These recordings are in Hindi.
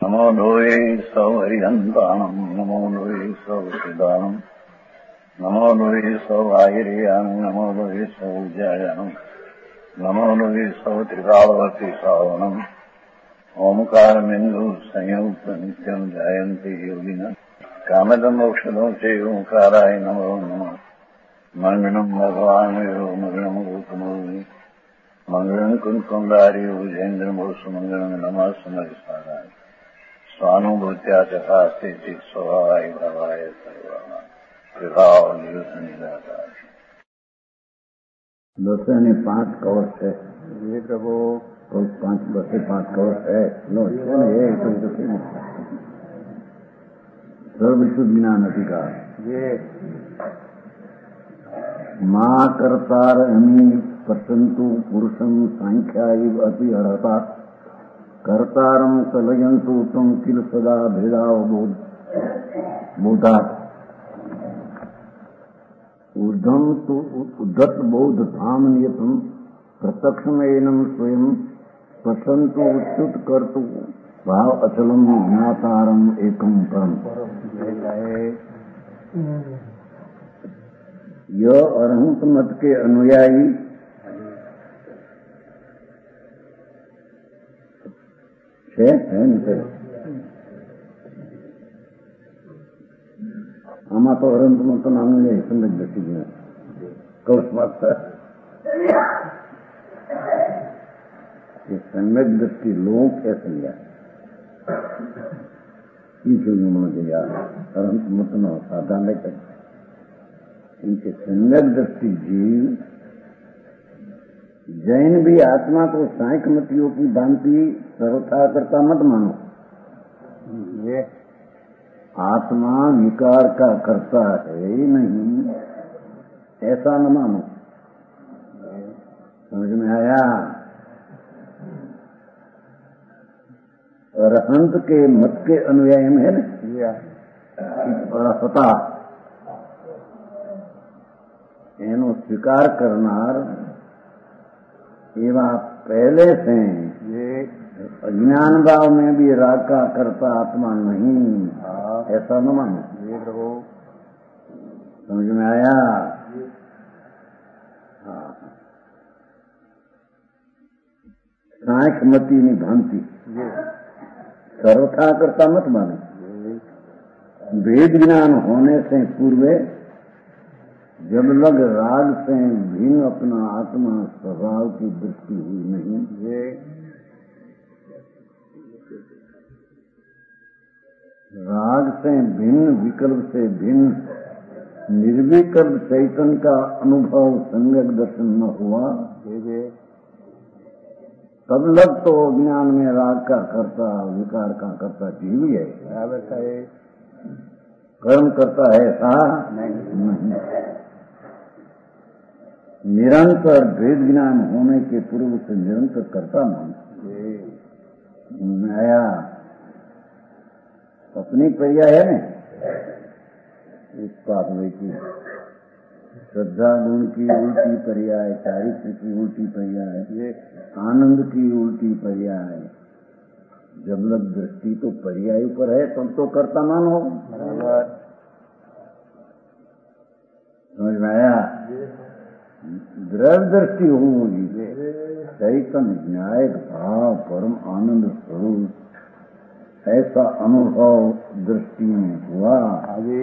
नमो लोये सौहरिहन्ताणम् नमो लोये सौहृदानम् नमो लोये सौभागिर्यानम् नमो लोये सौज्यायानम् नमो लोये सौत्रिकालवर्ति सावनम् ओंकारमिन्दु संयुक्त नित्यम् जायन्ति योगिनः कामदम् औषधम् च ओंकाराय नमो नमः मंगलम् भगवान् मंगलम् गौतमोऽग्नि मंगलम् कुंकुंडारी उजेन्द्रमोसु मंगलम् नमः समरिसाराय स्वानुभूत्या चकास्ते स्वभावाय भावाय सर्वाणां विभाव निदाकार। दोस्तों ने 5 कवर है ये प्रभु तो 5 बसे 5 कवर है लो ये तो सर्वविशुद्ध ज्ञान अधिकार ये मां कर्तार हमी पतंतु पुरुषं सांख्या इव अति अर्हता कर्तारं कलयन्तु तं किल सदा भेदावबोधा ऊर्ध्वं तु उद्धत बोध धाम नियतं प्रत्यक्षमेनं स्वयं पश्यन्तु उच्युत कर्तु भाव अचलम ज्ञातारम एकम परम। यह अरहंत मत के अनुयायी है आमा तो अरहंत मत तो नाम नहीं समझ दसी कौश माता ये सम्यक दृष्टि लोग कैसे लिया अरहंत मत न साधारण कर इनके सम्यक दृष्टि जीव जैन भी आत्मा को सांख्य मतियों की भांति सर्वथा करता मत मानो। ये आत्मा विकार का करता है ही नहीं ऐसा न मानो। समझ में आया? अरहंत के मत के अनुयायी में है ना अर्हता एनो स्वीकार करनार एवं पहले से ये अज्ञान भाव में भी राग का करता आत्मा नहीं ऐसा न मानो। ये प्रभु समझ में आया? सांख्य मति नहीं भांति सर्वथा करता मत मानो। वेद ज्ञान होने से पूर्वे जब लग राग से भिन्न अपना आत्मा स्वभाव की दृष्टि हुई नहीं ये राग से भिन्न विकल्प से भिन्न निर्विकल्प चैतन्य का अनुभव सम्यक दर्शन न हुआ तब लग तो ज्ञान में राग का करता विकार का करता जीव ही है कर्म करता है ऐसा नहीं। निरंतर भेद ज्ञान होने के पूर्व से निरंतर करता मान आया अपनी पर्याय है न इस बात में की श्रद्धा गुण की उल्टी पर्याय चारित्र की उल्टी पर्याय आनंद की उल्टी पर्याय जब लग दृष्टि तो पर्याय पर है तब तो करता मानो। समझ में आया? द्रव्य दृष्टि होगी चैतन्य न्याय भाव परम आनंद स्वरूप ऐसा अनुभव दृष्टि में हुआ। आगे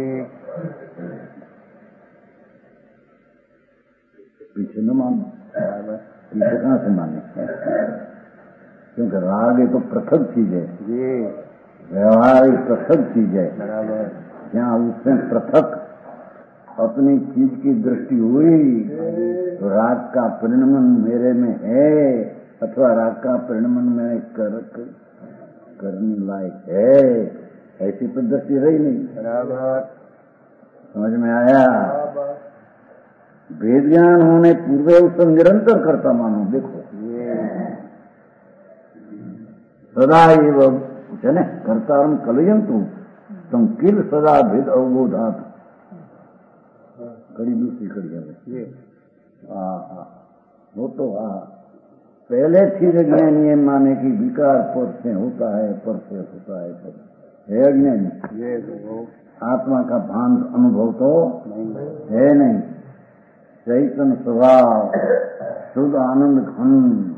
पीछे न मानो पीछे कहाँ से माने क्योंकि राग ये तो पृथक चीज है व्यवहार एक पृथक चीज है जहाँ उसमें पृथक अपनी चीज की दृष्टि हुई तो राग का परिणमन मेरे में है अथवा राग का परिणमन मेरे करने लायक है ऐसी तो दृष्टि रही नहीं। बराबर समझ में आया? वेद ज्ञान होने पूर्वे उसको निरंतर करता मानो। देखो सदा एवं जने कर्तारम कलयन्तु तुम किल सदा भेद अवबोधात कड़ी दूसरी कड़ी है वो तो पहले थी अज्ञानी ये माने कि विकार पर से होता है, पर से होता है, पर है अज्ञानी। ये तो आत्मा का भान अनुभव तो है नहीं। चैतन्य स्वभाव, शुद्ध आनंद घन,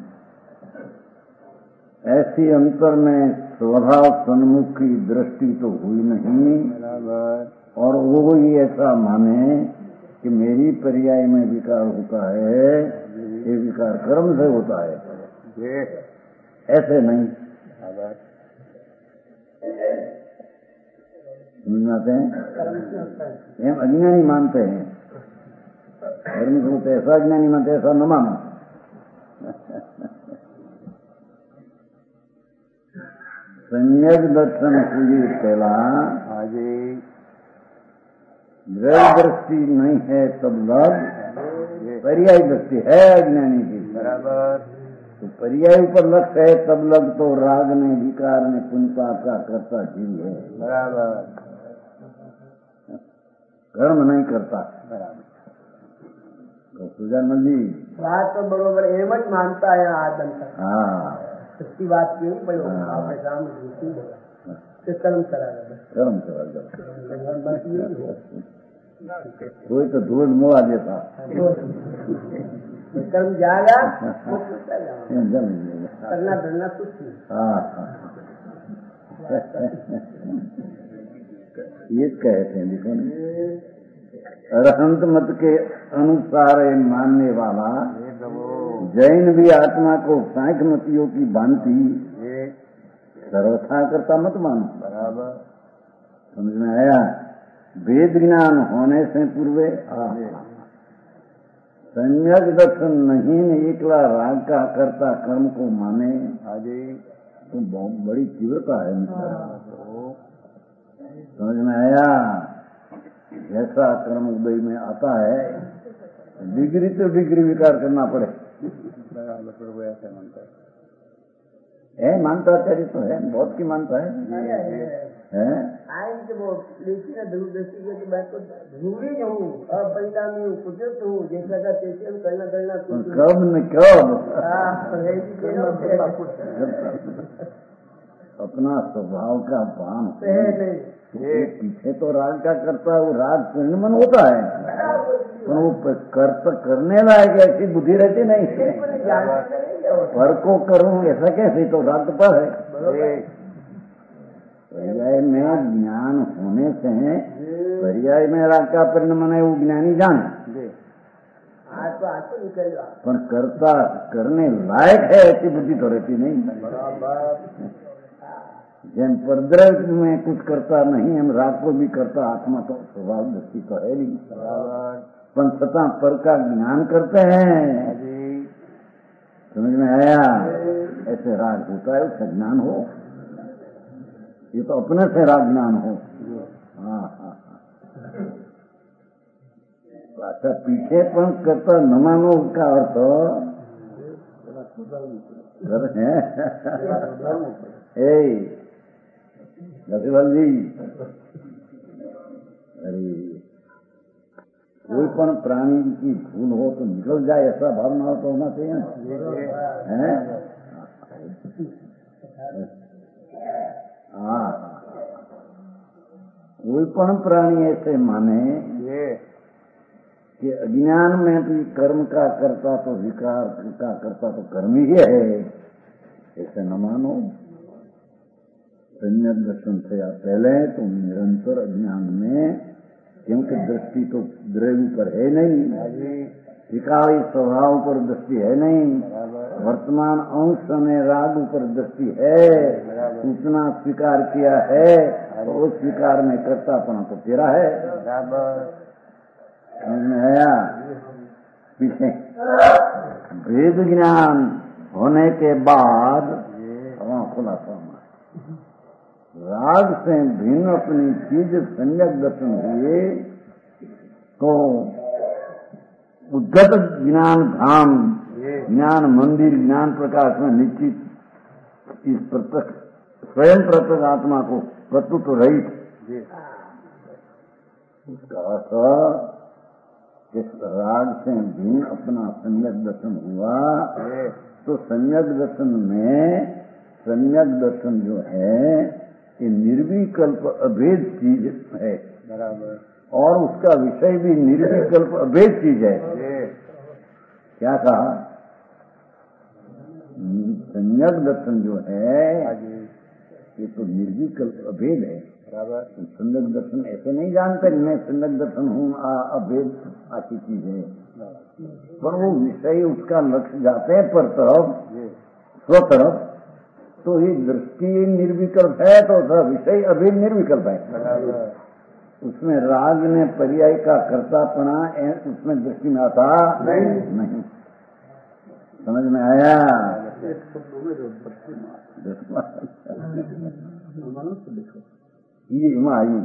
ऐसी अंतर में स्वभाव सन्मुख की दृष्टि तो हुई नहीं। बराबर। और वो ही ऐसा माने कि मेरी पर्याय में विकार होता है, ये विकार कर्म से होता है, ये ऐसे नहीं। बराबर। समझ आते हैं? हम अज्ञानी मानते हैं, धर्म को तो ऐसा अज्ञानी मानते, ऐसा न मानो। सम्यक दर्शन हुई पहला, आगे ग्रह दृष्टि नहीं है तब लग, पर्याय दृष्टि है अज्ञानी की। बराबर। तो पर्याय पर लक्ष्य है तब लग तो राग ने, विकार ने, पुण्यता का करता जीव है, बराबर। कर्म नहीं करता। बराबर। तो सुजानंद जी बात तो बरोबर एम ज मानता है आदम तक। हाँ, सच्ची बात क्यों भाई हाँ। आपके सामने झूठी बोला कि कर्म करा रहा कर्म करा जाओ। है। बात ये है। कोई तो धूल मुआ देता। कर्म जाएगा वो करता जाएगा, करना धरना कुछ नहीं। हाँ, ये कहते हैं, देखो ना, अरहंत मत के अनुसार मानने वाला ये प्रभु। जैन भी आत्मा को सांख्य मतियों की भांति ये सर्वथा करता मत मानो। बराबर। समझ में आया? वेद ज्ञान होने से पूर्वे सम्यक दर्शन नहीं एकला राग का करता कर्म को माने, आगे तो बहुत बड़ी तीव्रता है। समझ में आया? जैसा कर्म उदय में आता है, डिग्री तो डिग्री विकार करना पड़े। बराबर प्रभु ऐसे मानता मानता आचार्य तो है, बहुत की मानता है। आएंगे वो लेकिन दूरदर्शी के मैं तो ध्रुवी हूँ, अपरिणामी हूँ, कुदरत हूँ, जैसा का तैसे हम करना करना कुछ कब न कब अपना स्वभाव का भान नहीं। पीछे तो राग का करता है, वो राग परिणमन होता है, पर वो करने लायक ऐसी बुद्धि रहती नहीं। पर को करूं ऐसा कैसे, तो राग पर है। पर्याय में ज्ञान होने से पर्याय में राग का परिणमन है, वो ज्ञानी जाने, पर करता करने लायक है ऐसी बुद्धि तो रहती नहीं। जैन परद्रव्य में कुछ करता नहीं, हम राग को भी करता, आत्मा तो स्वभाव दृष्टि तो है नहीं, पर सता पर का ज्ञान करते हैं। समझ में आया? ऐसे राग होता है, उसका ज्ञान हो, ये तो अपने से राग ज्ञान हो। हाँ हाँ हाँ। अच्छा, पीछे पण करता न मानो उसका अर्थ नसीलाल जी, अरे कोई पण प्राणी की भूल हो तो निकल जाए, ऐसा भावना तो होना चाहिए ना। हाँ, कोई पण प्राणी ऐसे माने कि अज्ञान में भी कर्म का करता तो विकार का करता तो कर्म ही है, ऐसे न मानो। सम्यक दर्शन से या पहले तुम निरंतर अज्ञान में, क्योंकि दृष्टि तो द्रव्य पर है नहीं, विकारी स्वभाव पर दृष्टि है नहीं, वर्तमान अंश में राग पर दृष्टि है, सूचना स्वीकार किया है, तो उस स्वीकार में कर्तापना तो तेरा है। समझ में आया? पीछे वेद ज्ञान होने के बाद खुलासा राग से भिन्न अपनी चीज सम्यक दर्शन हुए तो उद्गत ज्ञान धाम, ज्ञान मंदिर, ज्ञान प्रकाश में निश्चित इस प्रत्यक्ष स्वयं प्रत्यक्ष आत्मा को प्रस्तुत रहित, उसका अर्थ इस राग से भिन्न अपना सम्यक दर्शन हुआ तो सम्यक दर्शन में सम्यक दर्शन जो है ये निर्विकल्प अभेद चीज है, बराबर। और उसका विषय भी निर्विकल्प अभेद चीज है। क्या कहा? सम्यक दर्शन जो है ये तो निर्विकल्प अभेद है, बराबर। सम्यक दर्शन ऐसे नहीं जानते मैं सम्यक दर्शन हूँ, अभेद आती चीज है, पर वो विषय उसका लक्ष्य जाते हैं पर तरफ स्वतरफ, तो ये दृष्टि निर्विकल्प है तो विषय अभेद निर्विकल्प है। बराबर। उसमें राग ने पर्याय का कर्तापना उसमें दृष्टि में आता नहीं। समझ में आया? ये आयु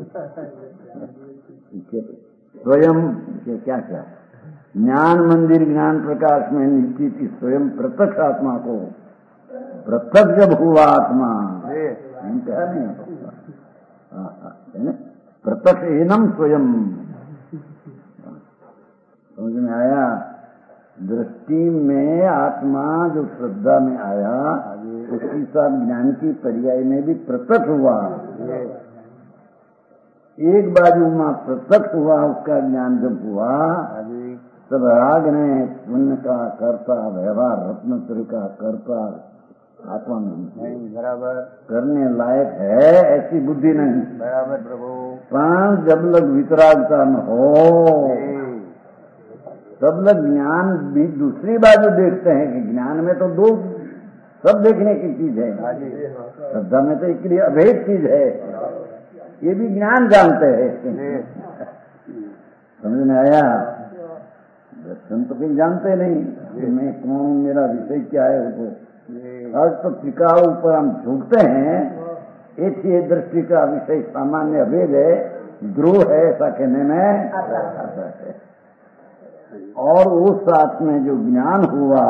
चाहिए स्वयं क्या क्या ज्ञान मंदिर ज्ञान प्रकाश में निश्चित स्वयं प्रत्यक्ष आत्मा को प्रत्यक्ष जब हुआ आत्मा क्या नहीं प्रत्यक्ष एनम स्वयं। समझ में आया? दृष्टि में आत्मा जो श्रद्धा में आया उसके साथ ज्ञान की पर्याय में भी प्रत्यक्ष हुआ। एक बाजू में प्रत्यक्ष हुआ उसका ज्ञान जब हुआ तब राग ने पुण्य का कर्ता व्यवहार रत्नत्र का कर्ता आत्मा नहीं, बराबर। करने लायक है ऐसी बुद्धि नहीं, बराबर प्रभु। प्राण जब लग वितरागता न हो तब लग ज्ञान भी दूसरी बाजू देखते हैं कि ज्ञान में तो दो सब देखने की चीज है, श्रद्धा में तो एक अभेद चीज है, ये भी ज्ञान जानते हैं। समझ में आया? दर्शन तो कहीं जानते नहीं कि मैं कौन हूँ, मेरा विषय क्या है। वो आज तो टिकाऊ पर हम झुकते हैं, एक ही दृष्टि का विषय सामान्य अभेद है, ध्रुव है ऐसा कहने में आता है। और उस साथ में जो ज्ञान हुआ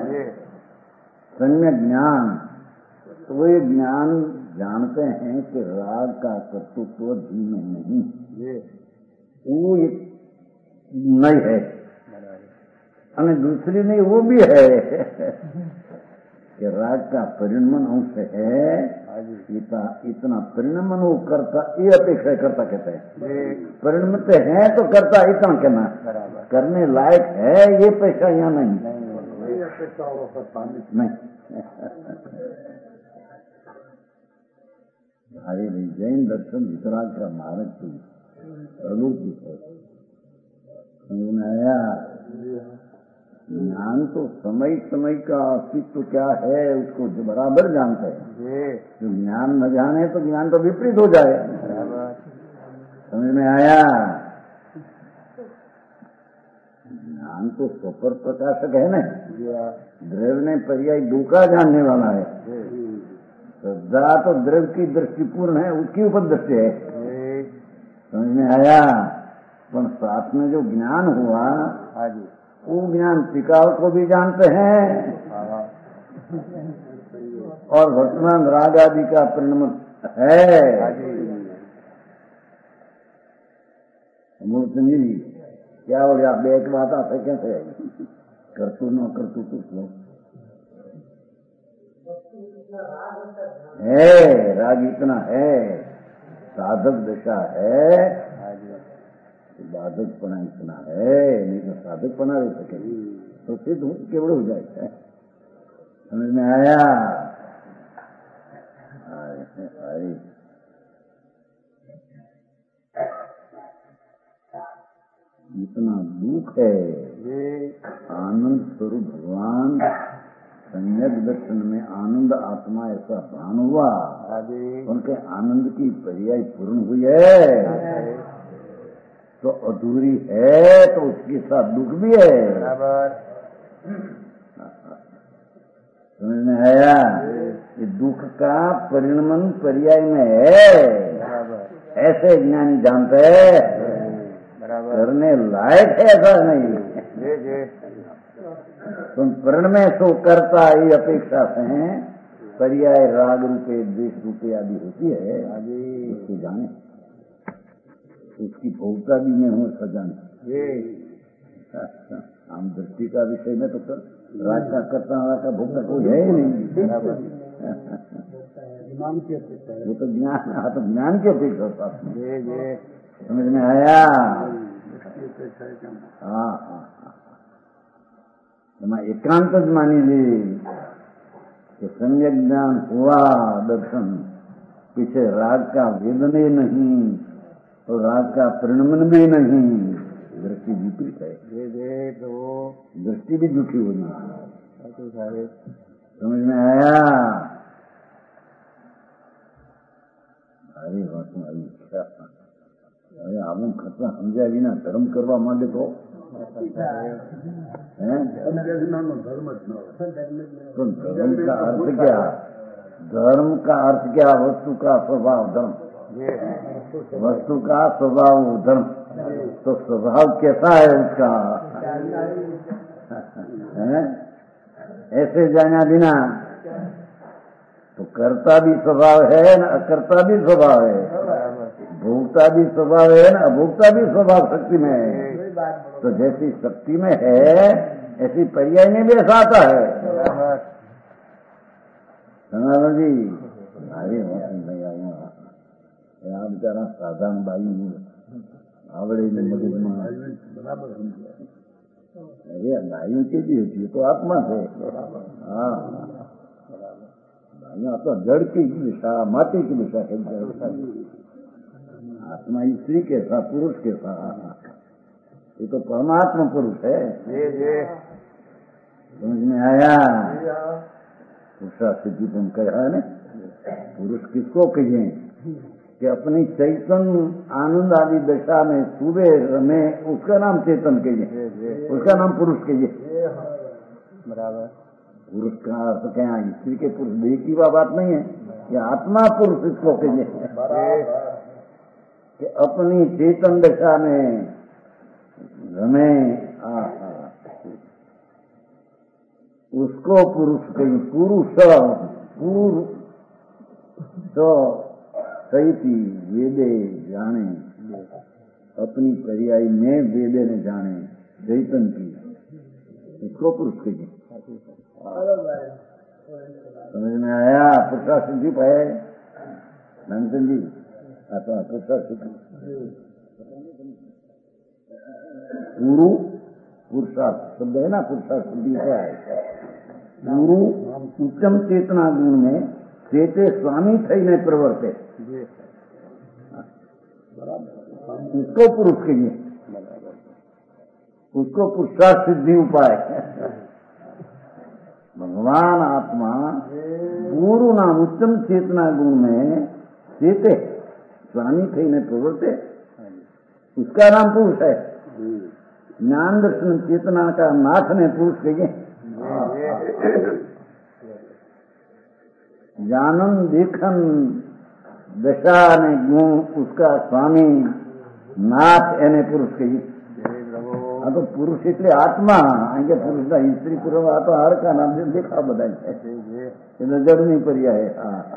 सम्यक ज्ञान, तो ये ज्ञान जानते हैं कि राग का कर्तृत्व जी में नहीं, वो एक नहीं है, और दूसरी नहीं वो भी है कि राग का परिणमन अंश है। इतना परिणमन वो करता ये अपेक्षा करता कहते हैं, परिणमित है तो करता इतना कहना, करने लायक है ये पेशा यहाँ नहीं। अरे जैन दर्शन वितराग का मार्ग तो अलौकिक है। समझ में आया? ज्ञान तो समय समय का अस्तित्व क्या है उसको जो बराबर जानते हैं, जो ज्ञान न जाने तो ज्ञान तो विपरीत हो जाए। समझ में आया? ज्ञान तो स्वपर प्रकाशक है ना, द्रव्य ने पर्याय दो का जानने वाला है, श्रद्धा तो द्रव्य की दृष्टिपूर्ण है, उसकी ऊपर दृष्टि है। समझ में आया? पर साथ में जो ज्ञान हुआ वो ज्ञान टिकाव को भी जानते हैं और वर्तमान राग आदि का परिणमन है। मूर्त नहीं क्या हो गया बेक बात आते कैसे करतू न करतू तो है, राग इतना है, साधक दशा है, बाधकपना इतना है, नहीं तो साधकपना रह सकेगी तो सिद्ध केवल हो जाएगा। समझ में आया? इतना दुख है, आनंद स्वरूप भगवान सम्यक दर्शन में आनंद आत्मा ऐसा भान हुआ, उनके आनंद की पर्याय पूर्ण हुई है तो अधूरी है, तो उसके साथ दुख भी है। समझ में आया? ये दुख का परिणमन पर्याय में है, ऐसे ज्ञानी जानते हैं, करने लायक है ऐसा नहीं। तुम परिणमे सो करता ही अपेक्षा से पर्याय राग रूपे द्वेष रूपे आदि होती है, उसको जाने, उसकी भोक्ता भी मैं हूँ सजाने। हम दृष्टि का विषय में तो राग का कर्ता राग का भोक्ता कोई है ही नहीं। ज्ञान की अपेक्षा है। वो तो ज्ञान, तो ज्ञान की अपेक्षा होता है। समझ में आया? हाँ हाँ, एकांत ज मानी ली कि सम्यक ज्ञान हुआ दर्शन, पीछे राग का वेदन ही नहीं और राग का परिणमन भी नहीं, दृष्टि विपरीत है। दृष्टि भी झूठी हो गई। समझ में आया? अरे बात में आई अरे आવું ખતરા સમજ્યા વિના ધર્મ કરવા માંડે તો धर्म का अर्थ क्या? धर्म का अर्थ क्या? वस्तु का स्वभाव धर्म, वस्तु का स्वभाव धर्म। तो स्वभाव कैसा है उसका? ऐसे जाना बिना तो कर्ता भी स्वभाव है न अकर्ता भी स्वभाव है, भोक्ता भी स्वभाव है न अभोक्ता भी स्वभाव शक्ति में है। तो जैसी शक्ति में है ऐसी पर्याय में भी ऐसा आता है। समझ जी? अरे नहीं आऊंगा આ બિચારા સાધારણ બાઈ આવડે ને મગજમાં અરે બાઈઓ કેવી હતી? એ તો આત્મા છે। હા, બાઈઓ આ તો જડ की दिशा, माटी की दिशा है। आत्मा स्त्री के साथ पुरुष के साथ, ये तो परमात्मा पुरुष है। समझ में आया? पुरुषा सिद्धि तुम कहा है ना, पुरुष किसको कहिए कि अपनी चैतन्य आनंद आदि दशा में सूबे रमे, उसका नाम चेतन कहिए, उसका नाम पुरुष कहिए। बराबर। पुरुष का अर्थ क्या? स्त्री के पुरुष देह की वह बात नहीं है, ये आत्मा पुरुष इसको कहिए कि अपनी चेतन दशा में रमे, उसको पुरुष कहिए। पुरुष तो सही वेदे जाने, अपनी पर्याय में वेदे ने जाने चैतन की, इसको पुरुष कहिए। समझ में आया? पुरुषा सिद्धि है नंदन जी, आता पुरुषा सिद्धि गुरु पुरुषार्थ शब्द है ना, पुरुषार्थ सिद्धि क्या है? गुरु उत्तम चेतना गुण में चेते स्वामी थईने प्रवर्ते, उसको पुरुष कहिए, उसको पुरुषार्थ सिद्धि उपाय। भगवान आत्मा गुरु नाम उत्तम चेतना गुण में चेते स्वामी थईने प्रवर्ते, उसका नाम पुरुष है। ज्ञान दर्शन चेतना का नाथ ने पुरुष कहिए। जानन देखन दशा ने गुण उसका स्वामी नाथ एने पुरुष कहिए। हाँ तो पुरुष એટલે આત્મા, અહીં કે પુરુષના સ્ત્રી પુરુષ આ તો હર કા નામ से देखा બધા છે, नजर नहीं परिया है।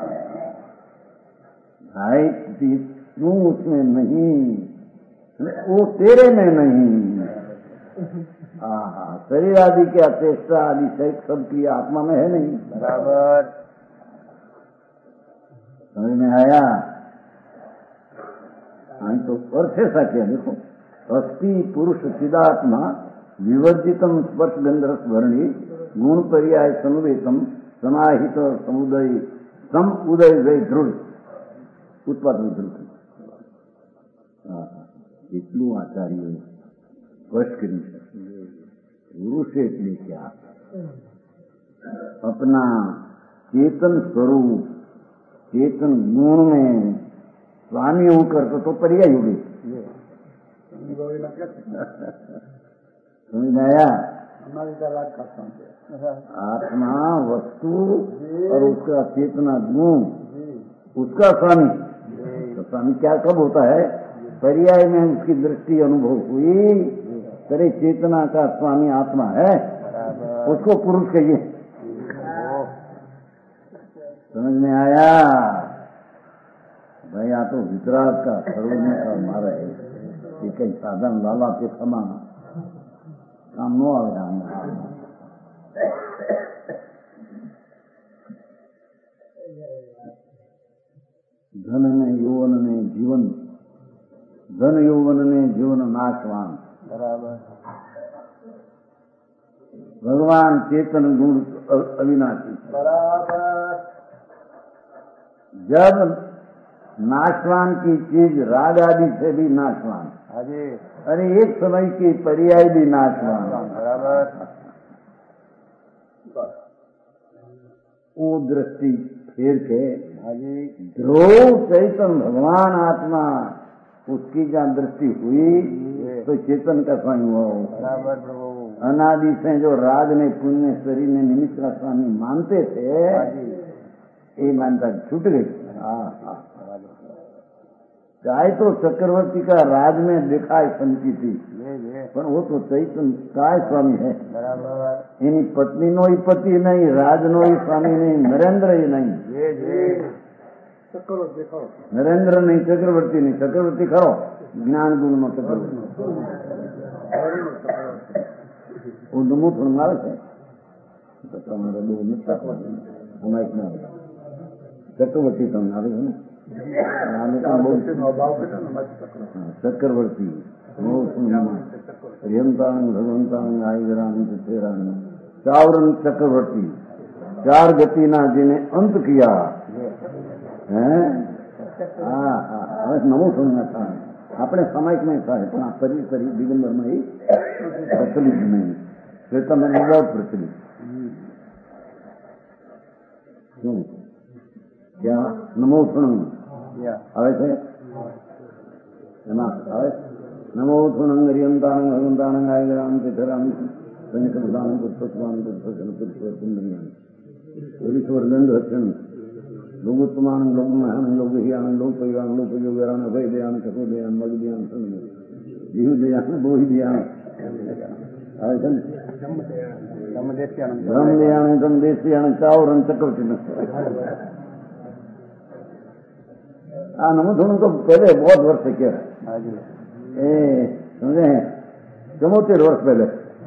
भाई तू उसमें नहीं, वो तेरे में नहीं। हाँ, शरीर आदि क्या चेष्टा आदि सहित सब की आत्मा में है नहीं। बराबर। समझ में आया? हाँ तो अर्थ ऐसा क्या? देखो, अस्थि पुरुष चिदात्मा विवर्जितम स्पर्श गंधरस वर्णी गुण पर्याय समुवेतम समाहित समुदय सम उदय वै दृढ़ उत्पादन दृढ़। એટલું આચાર્યોએ સ્પષ્ટ કર્યું છે। પુરુષ એટલે क्या? अपना चेतन स्वरूप चेतन गुण में स्वामी होकर तो पर्याय हो गई। समझ में आया? आत्मा वस्तु और उसका चेतना गुण उसका स्वामी। तो स्वामी क्या कब होता है? पर्याय में उसकी दृष्टि अनुभव हुई, तेरे चेतना का स्वामी आत्मा है, उसको पुरुष कहिए। समझ में आया? भाई आ तो वितराग का सर्वज्ञ का मारा है, ये कई साधन लाला के समान काम न आवे। ધન ને યૌવન ને જીવન, ધન યૌવન ને જીવન નાશવાન. બરાબર. भगवान चेतन गुण अविनाशी. बराबर. जब नाशवान की चीज राग आदि से भी नाशवान, हाजी. अरे एक समय की पर्याय भी नाशवान. बराबर. वो दृष्टि फेर के हाजी. ध्रुव चैतन भगवान आत्मा उसकी जहाँ दृष्टि हुई तो चेतन का स्वयं हुआ. बराबर प्रभु. अनादि से जो राग ने पुण्य शरीर ने निमित्त का स्वामी मानते थे, ये मानता छूट गई. चाहे तो चक्रवर्ती का राज में दिखाई समझी थी, पर वो तो चैतन काय स्वामी है. बराबर. एनी पत्नी नो ही पति नहीं, राज नो ही स्वामी नहीं, नरेंद्र ही नहीं. चक्रवर्ती खाओ. नरेंद्र नहीं, चक्रवर्ती नहीं. चक्रवर्ती खरो ज्ञान गुण નો ચક્રવર્તી. वो नमो थोड़ा मारे थे તમારે બહુ નથી અમારે ના ચક્રવર્તી તમને આવે છે ને ચક્રવર્તી યંતાણ ભગવંતાણ આયરાણ ચેરાણ ચાવરણ ચક્રવર્તી ચાર ગતિના જેને અંત કિયા હે. હા હા હવે નવું થોડું થાય આપણે સામાયિક નહીં થાય પણ આ ફરી ફરી દિગંબરમાં એ પ્રચલિત નહીં. શ્વેતામાં બહુ પ્રચલિત. શું ત્યાં નમો થુણંગ આવે છે એમાં આવે નમો થુણંગ હરિયંતાણંગ ભગવંતાણંગ આયરાણ ચેરાણ સંકલ્પાન પુષ્પસ્વાન પુષ્પસુંદરિયાન ईश्वरगंध हसन लोगोत्तमान लोकमहान लोकहियान लोकपयान लोकयोगरान अभयदयान चकोदयान मगदयान जीवदयान बोहिदयान ब्रह्मदयान ब्रह्मदेशियान चावरन चक्रवर्ती. हाँ नमो थोड़ा तो पहले बहुत वर्ष से किया समझे 74 वर्ष पहले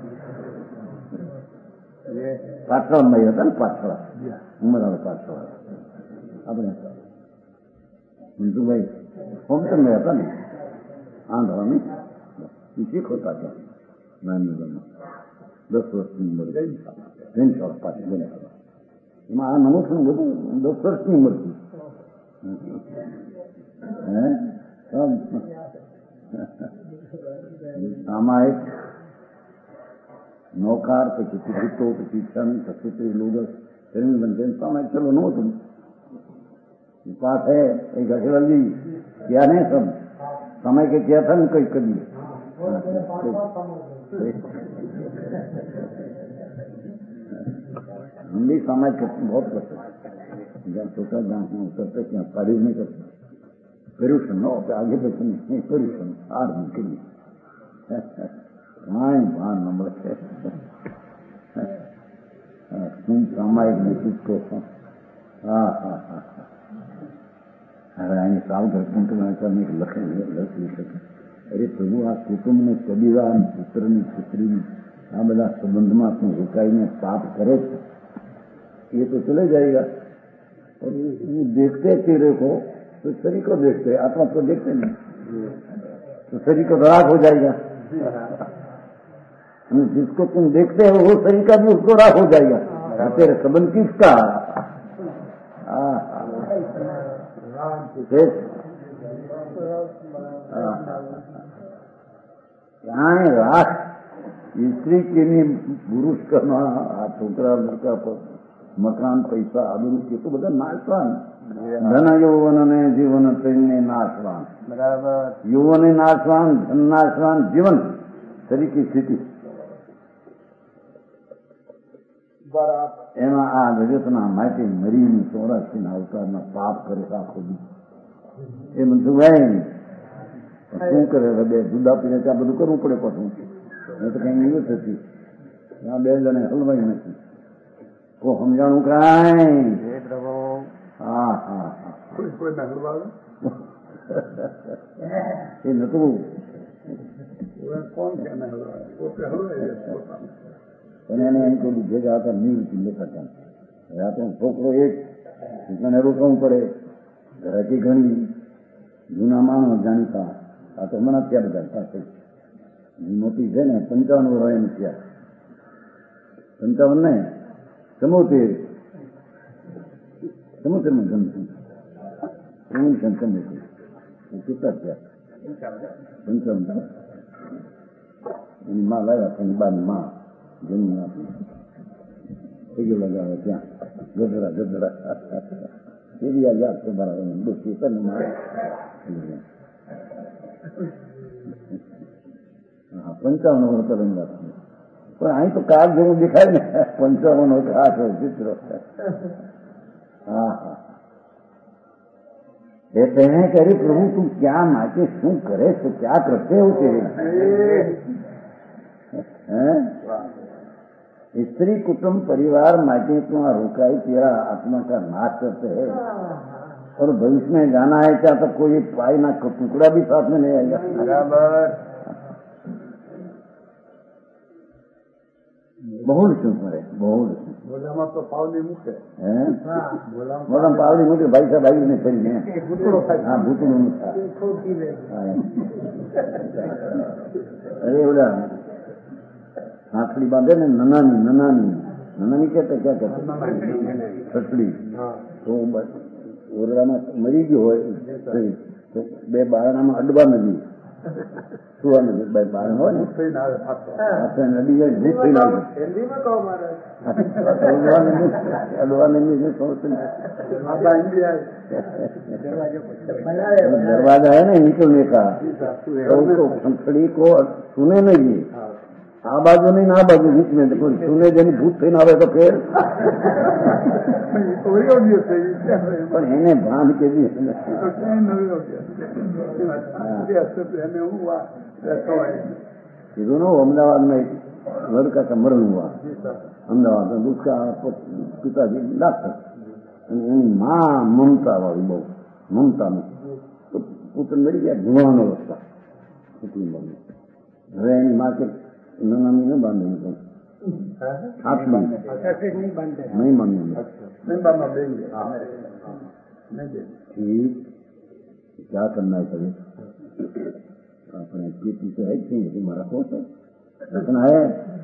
પાછળમાં હતા ને પાછળ ઉમરાળ પાછળ આપણે મંજુભાઈ હોમટનમાં હતા ને આંધ્રાની એ શીખ હોતા હતા નાનીમાં 10 વર્ષની ઉંમર 3 વર્ષ પાછી બને એમાં આ નમોસનું બધું 10 વર્ષની ઉંમર હતી. હે સામાયિક નૌકાર પછી ટિકિટો પછી છન પછી लोग फिल्म बनते हैं समय चलो नो तुम बात है एक अखिल जी क्या नहीं सब समय के क्या था कोई कभी हिंदी समाज के बहुत पसंद जब छोटा गाँव में उतरते क्या पारिश नहीं करते पर्यूषण हो आगे पीछे नहीं पर्यूषण हार के लिए भान नंबर है तुम सामायिक नीति को हाँ हाँ हाँ अरे અહીં સાવ ઘટના લખે લખી શકે. અરે પ્રભુ આ કુટુંબને કબીરા પુત્રની પુત્રીની આ બધા સંબંધમાં તું રોકાઈને પાપ કરે છે ये तो चले जाएगा और वो देखते तेरे को तो शरीर को देखते आत्मा को देखते नहीं तो शरीर को राग हो जाएगा. जिसको तुम देखते हो वो शरीर का भी उसको राग हो जाएगा. तेरे संबंध किसका यहाँ राग स्त्री के लिए पुरुष करना छोकरा लड़का पर मकान पैसा आदमी के तो બધા નાશવાન. ધન યૌવન ને જીવન ત્રણને નાશવાન. બરાબર. યૌવન નાશવાન ધન નાશવાન જીવન શરીર की સ્થિતિ એમાં આ જગતના માટે મરીને 84 અવતારના પાપ કરે આખો દી એ મનસુભાઈ શું કરે હૃદય જુદા પીને ત્યાં બધું કરવું પડે પાછું એ તો કઈ એવું થતી આ 2 જણે હલવાઈ નથી કો સમજાણું કાંઈ હા હા હા એ નતું એને એમ કહ્યું ભેગા હતા નિવૃત્તિ લેતા હતા. આ તો છોકરો એક એને રોકવું પડે, ઘરેથી ઘણી જૂના માણસ જાણીતા. આ તો હમણાં ત્યાં બધા પાસે મોટી છે ને 55 વર્ષ એમ થયા, 55 ને 74 માં જન્મ કેટલા થયા 55. એની માં લાવ્યા એની બાની માં જન્મ આપી થઈ ગયો લગાવે ત્યાં ગધરા એવી આ યાદ છે બરાબર દોસ્તી તને મારે. હા 55 વર્ષ તો રંગ પણ અહીં તો કાળ જેવું દેખાય ને 55 વર્ષ આ છે ચિત્ર. हाँ हाँ कहते हैं कि अरे प्रभु तुम क्या मांगे शू करे तो क्या करते हो तेरे स्त्री कुटुंब परिवार मांगे तो रोकाई तेरा आत्मा का नाश करते हैं और भविष्य में जाना है क्या तो कोई पाई ना टुकड़ा भी साथ में नहीं आएगा. बराबर बहुत શું કરે બહુ બોલામાં તો પાવલી મૂકે મોઢામાં પાવલી મૂકે ભાઈ સાહેબ આવીને કરીને હા ભૂતળું અરે ઓલા હાથડી બાંધે ને નનાની કહેતા ક્યાં કહેતા છટડી તો ઓરડામાં મરી ગયો હોય તો બે બારણામાં અડવા નથી સુવા નથી બે બારણ હોય ને નદી જાય ભૂત થઈને આવે दरवाजा है ना निकलने का तो उसको खंखड़ी को सुने नहीं आ बाजू नहीं ना बाजू बीच में देखो सुने जनी भूत थઈને આવે તો ફેર પણ એને ભાન કેવી કીધું ને અમદાવાદ में लड़का का मरण हुआ अहमदाबाद में उसका पिताजी डॉक्टर એની માં મમતા વાળી બહુ મમતા તો પુત્ર મરી ગયા ધુવાનો રસ્તા કુટુંબમાં. હવે એની માં કે નનામી ન બાંધે હાથમાં નહીં બાંધે ठीक क्या करना है कभी अपने खेती तो है ही हमारा कोर्स है रखना है.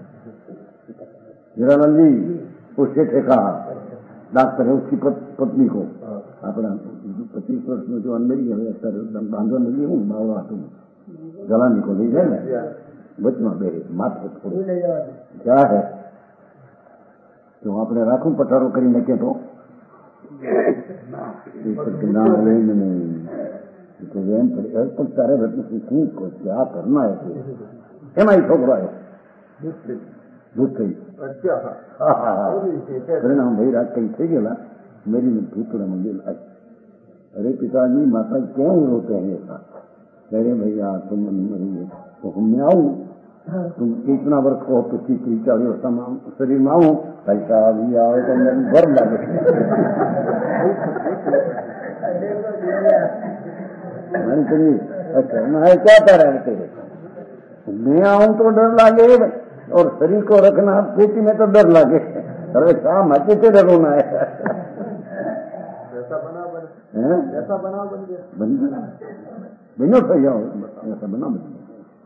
हीरालाल जी उससे ठेका डॉक्टर है उसकी पत्नी को अपना 25 वर्ष में जो अंदर ही बांधवा लगी हूँ बाबा तुम गलानी को ले जाए बचमा बेरे मात्र क्या है तो आपने राखू पठारो करी नके तो तारे रत्न को क्या करना है एम आई छोकरो आयो दूध कही परिणाम भाई रात कहीं थे गया मेरी भूतड़ा मंदिर आई. अरे पिताजी माता क्यों रोते हैं ऐसा? अरे भैया तुम तो मैं आऊँ तुम कितना वर्ष को 25-40 वर्ष शरीर में आऊँ ऐसा अभी आओ तो मेरी डर लगे. मैंने कही अच्छा मैं क्या कर रहे तेरे मैं आऊँ तो डर लगे और शरीर को रखना पेटी में तो डर लगे. अरे शाम अच्छे से डरोना है ऐसा बना बन गया बनो सही जाओ ऐसा बना बन गया.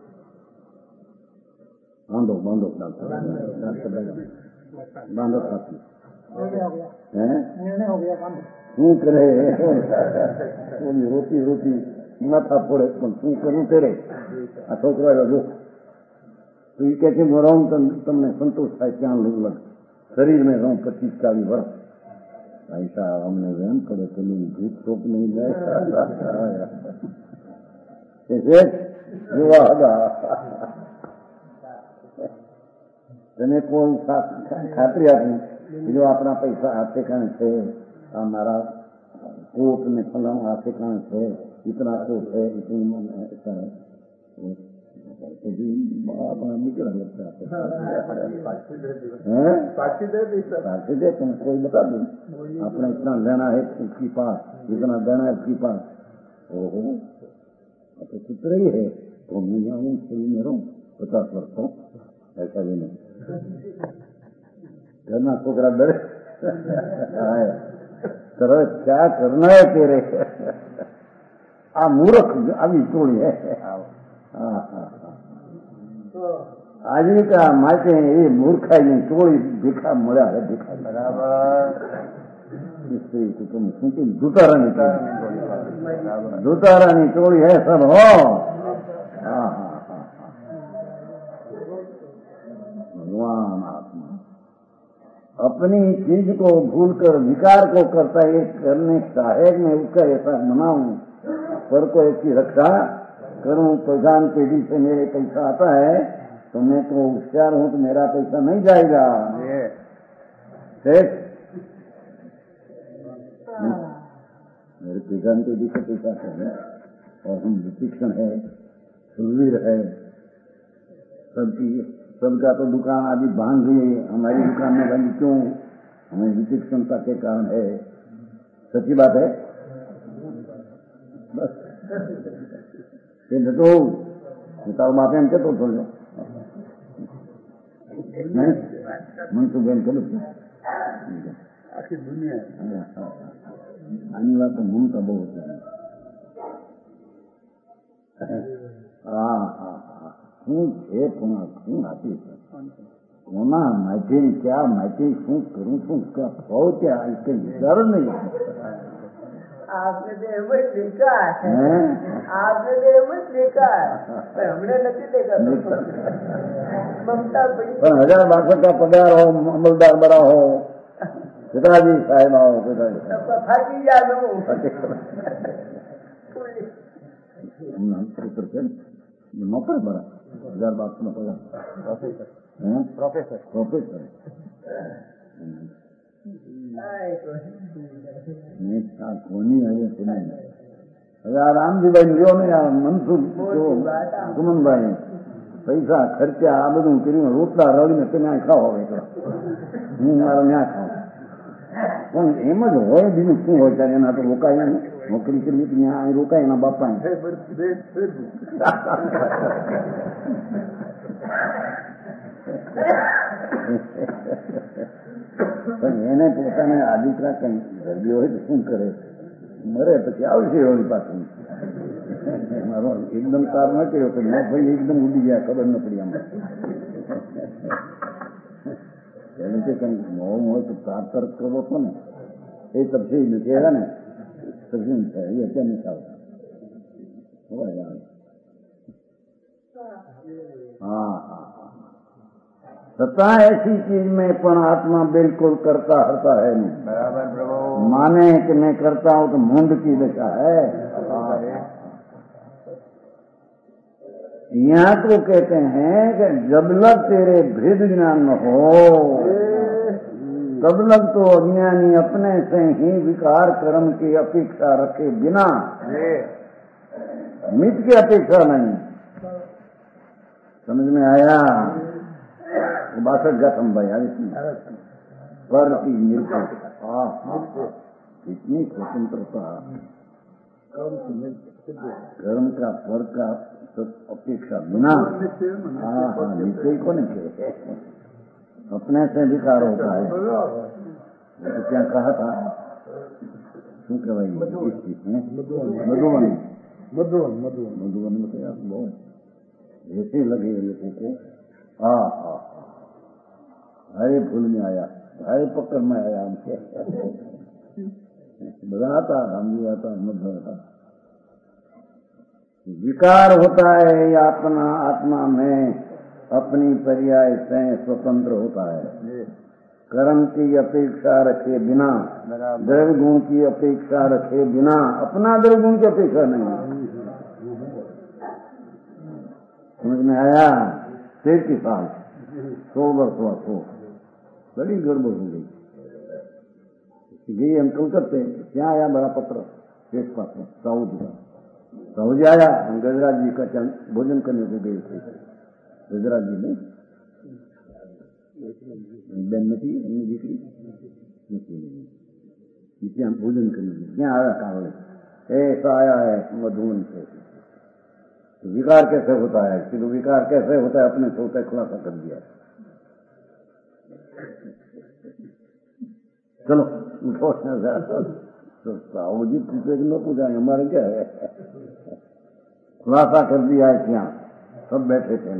बांधो डॉक्टर बांधो साथी શું કરે રોતી માથા ફોડે પણ શું કરવું તેરે આ છોકરો જો તો એ કે છે હું રહું તમને સંતોષ થાય ત્યાં લગ શરીર में रहूं 25-40 वर्ष. ऐसा हमने वहम करे तो मेरी भूत शोक नहीं ले तने कोई खातरी आपी जो अपना पैसा हाथे कान है हमारा कोट में फलाम हाथे कान है इतना तो है इतनी ऐसा है निकल लगता है दे तुम कोई बता दो अपना इतना लेना है उसके पास इतना देना है उसके पास. ओहो तो चित्र ही है तो मैं आऊँ शरीर में रहूँ 50 वर्ष हो ऐसा भी नहीं. घरना छोकरा डरे तरह क्या करना है तेरे आ मूर्ख अभी टोली है आजीविका માટે એ મૂર્ખાઈની ટોળી ભીખા મળ્યા હે ભીખા બરાબર स्त्री कुटुंब सुनती दूतारानी टोली है सब हो भगवान आत्मा अपनी चीज को भूलकर विकार को करता है करने चाहे मैं उसका ऐसा मनाऊं पर को ऐसी रक्षा करूं प्रधान पेढ़ी से मेरे पैसा आता है तो मैं तो होशियार हूं तो मेरा पैसा नहीं जाएगा मेरे प्रधान पेढ़ी से पैसा है और हम विशिक्षण है सुरवीर है सबका तो दुकान आदि बांध गई हमारी दुकान में बंद क्यों हमें विशिक्षणता के कारण है सच्ची बात है बस तो तारो बापे एम कहते थोड़ो नहीं मनसुखबेन करूँ आखिर दुनिया आनी बात तो ममता बहुत है શું છે પણ શું આપી કોના માટે ક્યાં માટે શું કરું છું ભાવ ત્યાં કઈ વિચાર નહીં आपने तो एवज लिखा है आपने तो एवज लिखा है हमने नहीं देखा ममता बड़ी 1000-1200 का पगार हो अमलदार बड़ा हो पिताजी साहब हो पिताजी फाटी जानो नौकर बड़ा 1000-1200 में पगार प्रोफेसर कोनी है रामजीभाई લ્યો ને આ મનસુખ સુમનભાઈ પૈસા ખર્ચ્યા આ બધું કર્યું રોટલા રળીને તમે આ ખાઓ હવે હું મારો ન્યા ખાઉં પણ એમ જ હોય બીજું શું હોય ત્યારે એના તો રોકાય નોકરી કરવી તો ત્યાં રોકાય એના બાપા પણ એને પોતાને આ દીકરા કઈ દર્દી હોય તો શું કરે મરે પછી આવશે એની પાછું મારો એકદમ તાર ન કર્યો તો મેં ભાઈ એકદમ ઉડી ગયા ખબર ન પડી આમાં એને કે કઈ મોહ હોય તો તાર તર્ક કરવો હતો ને એ તબસીલ નથી આવ્યા ને તબસીલ થાય એ અત્યારે નથી આવતા हाँ सत्ता ऐसी चीज में पण आत्मा बिल्कुल करता हरता है नहीं बराबर प्रभु माने कि मैं करता हूं तो मूंड की दशा है यहाँ तो कहते हैं कि जब लग तेरे भेद ज्ञान न हो तब लग तो अज्ञानी अपने से ही विकार कर्म की अपेक्षा रखे बिना मित की अपेक्षा नहीं समझ में आया 62 का संभव पर की निर्भरता इतनी स्वतंत्रता कर्म का फल का अपेक्षा बिना निश्चय को नहीं अपने से विकार होता है तो क्या कहा था शू कहवाई मधुबन में क्या बहुत ऐसे लगे लोगों को भाई भूल में आया भाई पकड़ में आया हमसे बताता हम भी आता मध्य आता विकार होता है या अपना आत्मा में अपनी पर्याय से स्वतंत्र होता है कर्म की अपेक्षा रखे बिना द्रव्य गुण की अपेक्षा रखे बिना अपना द्रव्य गुण की अपेक्षा नहीं समझ में आया 13 साल 100 वर्ष हुआ 100 बड़ी गड़बड़ हो गई गई हम कलकत्ते क्या आया बड़ा पत्र शेष पात्र साहू जी का साहू जी आया हम गजराज जी का भोजन करने को गए थे गजराज जी ने बहन नहीं दीकरी हम भोजन करेंगे क्या आया कारण ऐसा आया है मधुबन से विकार कैसे होता है कि विकार कैसे होता है अपने से होता है खुलासा कर दिया चलो उठो तो साहू जी पूछे कि न पूछा हमारे क्या है। खुलासा कर दिया है क्या, सब बैठे थे।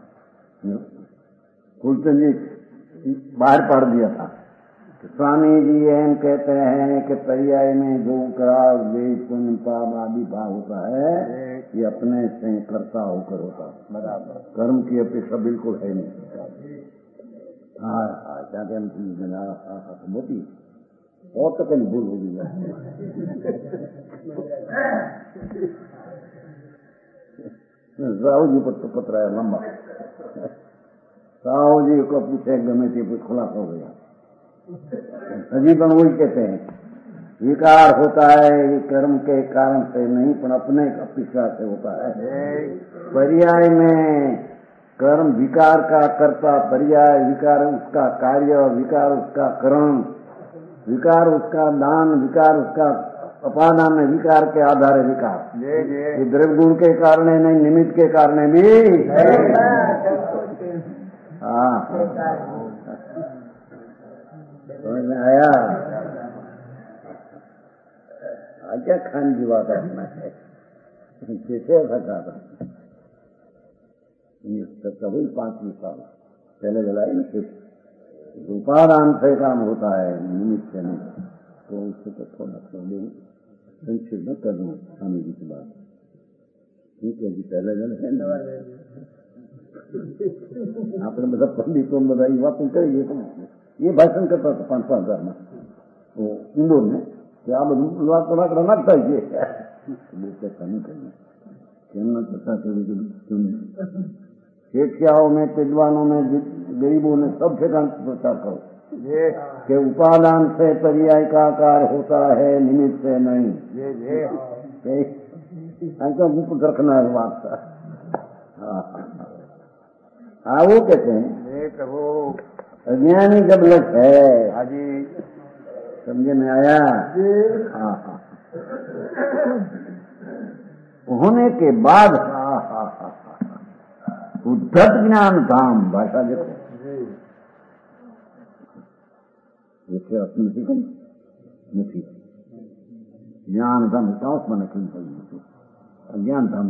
कुलचंद जी बाहर पढ़ दिया था। स्वामी जी एम कहते हैं कि पर्याय में जो करार वे पुण्य पाप आदि भाव होता है ये अपने से करता होकर होता है। बराबर कर्म की अपेक्षा बिल्कुल है नहीं। हाँ क्या मोती और तो कहीं भूल होगी। साहू जी पर पत्र है लंबा। साहू जी को पूछे गमे थे खुलासा हो गया। अजीबन वही कहते हैं विकार होता है ये कर्म के कारण से नहीं पर अपने अपेक्षा से होता है। पर्याय में कर्म विकार का कर्ता, पर्याय विकार उसका कार्य, विकार उसका कर्म, विकार उसका दान, विकार उसका अपादान, विकार के आधार है विकार। ये द्रव्य गुण के कारण नहीं निमित्त के कारण भी। हाँ समझ में आया। क्या खान की बात अपना है कैसे ऐसा कहा था। कभी 5 साल पहले जलाई न सिर्फ उपादान से काम होता है निमित्त से नहीं, तो उससे तो थोड़ा संक्षिप्त न कर दूँ स्वामी जी की बात। ठीक है जी पहले जल आपने मतलब पंडितों में बताई बात तुम करिए। ये भाषण करता था 5-5 हजार में वो इंदौर में क्या रखना चाहिए नहीं करना कहना पता शेठियाओं में विद्वानों में गरीबों में सब ठेकान प्रचार करो कि उपादान से पर्याय का आकार होता है निमित्त से नहीं। ऐसा गुप्त रखना है बात का। हाँ वो कहते हैं प्रभु अज्ञानी जब लग है हाजी समझे में आया। हाँ होने के बाद उद्धत ज्ञान धाम भाषा देखो देखिए अपनी नहीं ज्ञान धाम काउस मन अज्ञान धाम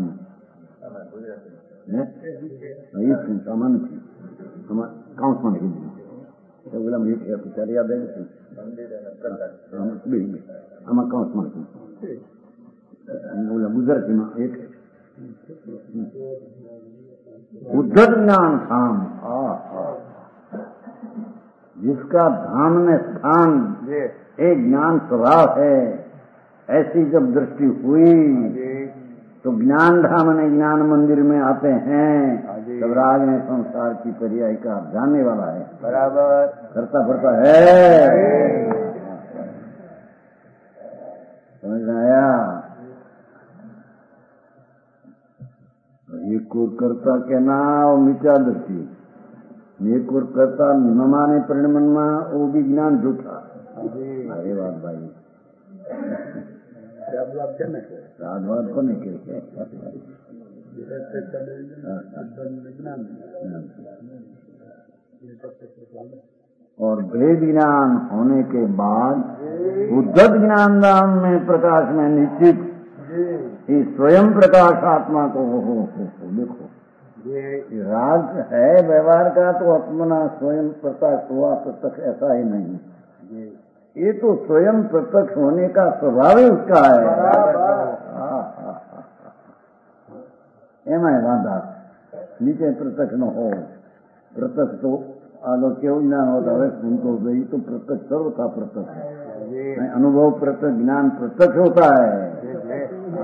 सामान्य थी काउस मन तो बोला मुझे विचार याद है आमा काउस मन बोला गुजर की माँ एक उद्धत ज्ञान धाम जिसका धाम में स्थान एक ज्ञान स्वभाव है। ऐसी जब दृष्टि हुई तो ज्ञान धाम ने ज्ञान मंदिर में आते हैं तब राग में संसार की पर्याय का जानने वाला है बराबर करता पड़ता है। समझ में आया। एक और कर्ता के नाम मिथ्या दृष्टि, एक और कर्ता न माने परिणमन में वो भी ज्ञान झूठा। अरे बात भाई साधवाद को नहीं कहते और भेद ज्ञान होने के बाद उद्धत ज्ञान धाम में प्रकाश में निश्चित ही स्वयं प्रकाश आत्मा को हो देखो राग है व्यवहार का तो अपना स्वयं प्रकाश हुआ प्रत्यक्ष ऐसा ही नहीं। ये तो स्वयं प्रत्यक्ष होने का स्वभाव ही उसका है। एम वादा नीचे प्रत्यक्ष न हो प्रत्यक्ष तो आगे क्यों ज्ञान होता है उनको गई तो प्रत्यक्ष सर्व था प्रत्यक्ष है अनुभव प्रत्यक्ष ज्ञान प्रत्यक्ष होता है।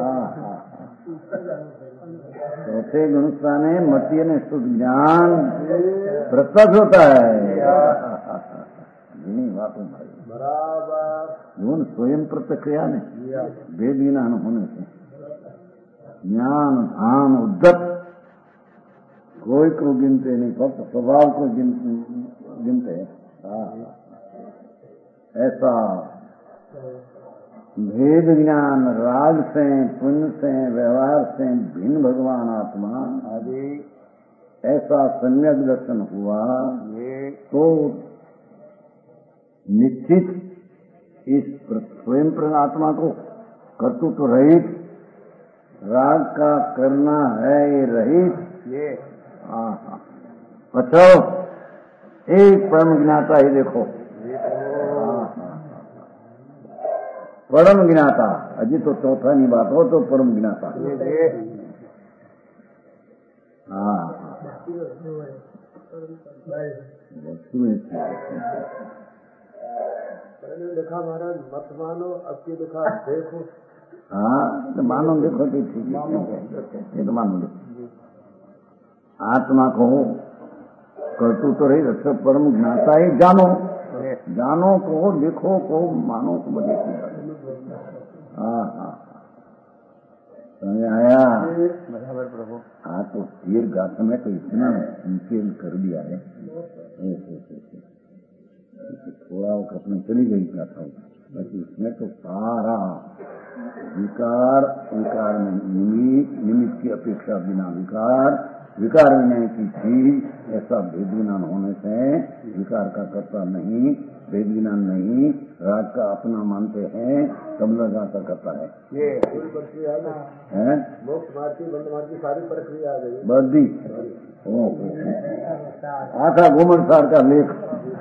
चौथे गुणस्थान है मतीय ने शुद्ध ज्ञान प्रत्यक्ष होता है। बातों भाई बराबर स्वयं प्रत्यक्रिया ने वेद ज्ञान होने से ज्ञान धाम उद्धत कोई को गिनते नहीं फक्त स्वभाव को गिनते ऐसा भेद ज्ञान राग से पुण्य से व्यवहार से भिन्न भगवान आत्मा आदि ऐसा सम्यक दर्शन हुआ तो निश्चित इस स्वयं आत्मा को कर्तृत्व रहित राग का करना है ये रहित ये अच्छा एक परम ज्ञाता ही देखो परम ज्ञाता अजी तो चौथा नहीं बात हो तो परम ज्ञाता मैंने देखा महाराज मत मानो अब की देखा देखो हाँ तो मानो देखो तो ठीक है ये तो मानो देखो आत्मा को कर्तु तो रही रक्षा परम ज्ञाता ही जानो जानो को देखो को मानो को देखो हाँ हाँ समझ आया बराबर प्रभु। हाँ तो तीर गाथ में तो इतना संकीर्ण कर दिया है थोड़ा वक्त में चली गई क्या था बाकी इसमें तो सारा विकार विकार में निमित्त की अपेक्षा बिना विकार विनय की चीज ऐसा भेद ज्ञान होने से विकार का कर्ता नहीं भेद ज्ञान नहीं राग का अपना मानते हैं तब लगाता करता है ये पूरी प्रक्रिया है मोक्ष मार्ग की बंद मार्ग की सारी प्रक्रिया आ गई बदी आखा घूमर सार का लेख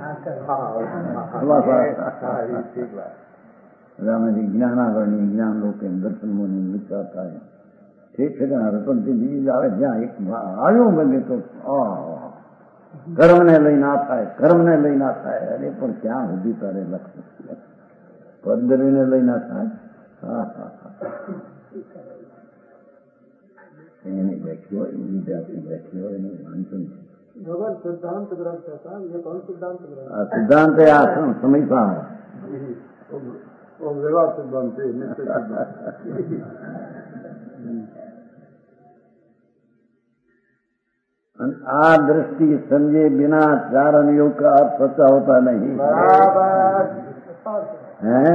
राम जी ज्ञानावरणी ज्ञान लोग के दर्शन मोनी विचारता है ठीक है रतन जी આવે જ્યાં એક આવ્યું બને તો કર્મ ને લઈ ના થાય કર્મ ને લઈ ના થાય અરે પણ ક્યાં સુધી તારે લક્ષ્ય પદ્ધતિ ને લઈ ના થાય એને બેઠ્યો વિદ્યાર્થી બેઠ્યો એને વાંચન भगवान सिद्धांत ग्रंथ है साहब ये कौन सिद्धांत ग्रंथ सिद्धांत है आश्रम समय सार वो विवाद सिद्धांत है निश्चय आ दृष्टि समझे बिना चारण योग का अर्थ सच्चा होता नहीं है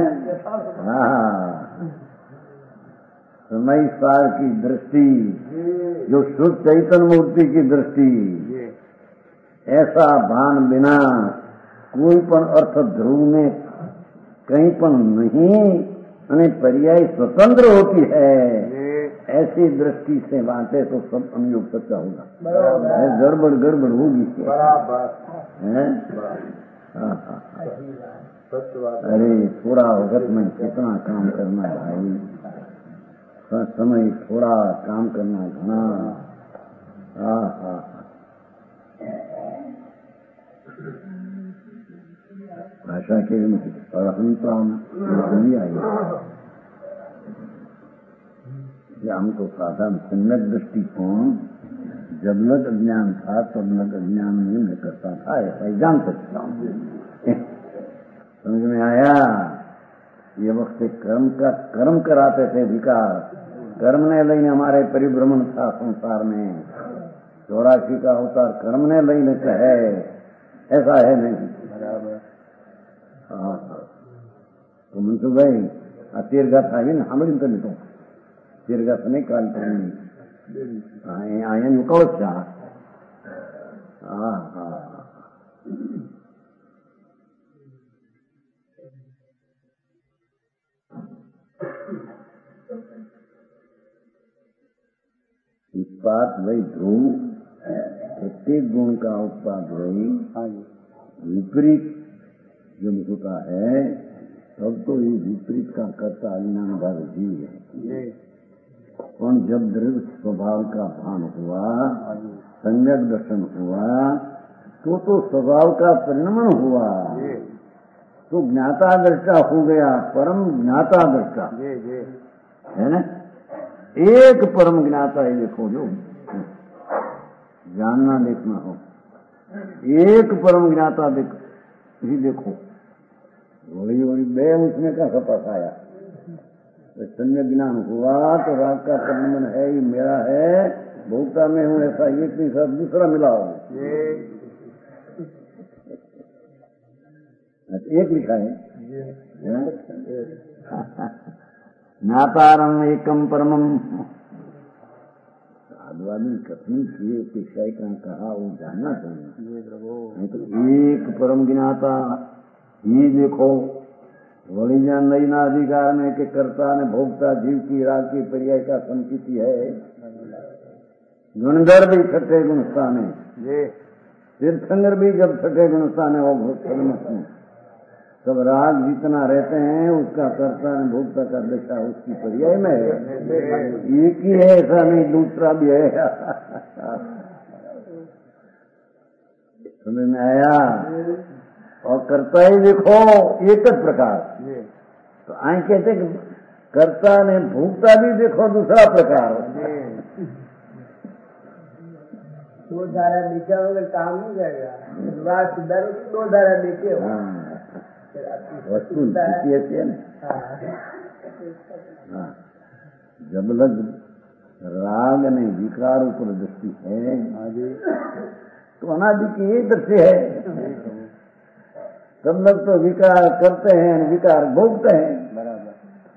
समय सार की दृष्टि जो शुद्ध चैतन्य मूर्ति की दृष्टि ऐसा भान बिना कोई पण अर्थ ध्रुव में कहीं पण नहीं અને पर्याय स्वतंत्र होती है ऐसी दृष्टि से बांटे तो सब अनुयोग सच्चा होगा गड़बड़ होगी अरे थोड़ा वक्त में कितना काम करना भाई समय थोड़ा काम करना घना भाषा के अड़हंता नहीं आई हमको साधारण सम्यक दृष्टिकोण जब लग अज्ञान था तब लग अज्ञान में मैं करता था ऐसा ही जान सकता हूँ समझ में आया ये वक्त कर्म कराते थे विकार कर्म ने लईने हमारे परिभ्रमण था संसार में 84 का अवतार कर्म ने लईने कहे ऐसा है नहीं तो मनसुख भाई आ तीर्घात આવી ને સાંભળીને તમે તો तीर्घात નહીં કાલ કરવી અહીંયા કહો છો उत्पाद वही ध्रुव प्रत्येक गुण का उत्पाद वही विपरीत जब होता है तब तो ये विपरीत का कर्ता अज्ञान भाव जीव है और जब दृढ़ स्वभाव का भान हुआ सम्यक दर्शन हुआ तो स्वभाव का परिणमन हुआ तो ज्ञाता दृष्टा हो गया परम ज्ञाता दृष्टा है ना एक परम ज्ञाता है देखो जो जानना देखना हो एक परम ज्ञाता देखो वही बे उसमें का खपास आया सम्य ज्ञान हुआ तो राग का परिणमन है ये मेरा है भोक्ता में हूँ ऐसा एक नहीं साथ दूसरा मिला हो एक लिखा है ज्ञातारम एकम परमम साधुवादी कथन किए अपेक्षा का कहा वो जानना चाहिए नहीं तो एक परम ज्ञाता ये देखो वलिजा नई ना अधिकार में कि कर्ता ने भोक्ता जीव की राग की पर्याय का संकिति है। गुणगर भी छठे गुणस्थान है, तीर्थंकर भी जब छठे गुणस्थान है वो सब राग जितना रहते हैं उसका कर्ता ने भोक्ता का दशा उसकी पर्याय में है। एक ही है ऐसा नहीं, दूसरा भी है। समझ में आया? और कर्ता ही देखो एक प्रकार, तो आए कहते कर्ता ने भोक्ता भी देखो दूसरा प्रकार। दो धारा लिखा होगा काम नहीं करेगा, रात सुधारो दो धारा लिखे हो वस्तु ऐसी है ना। हाँ, जब लग राग ने विकार ऊपर दृष्टि है तो अनादि की ये दृष्टि है। सब लोग तो विकार करते हैं, विकार भोगते हैं। बराबर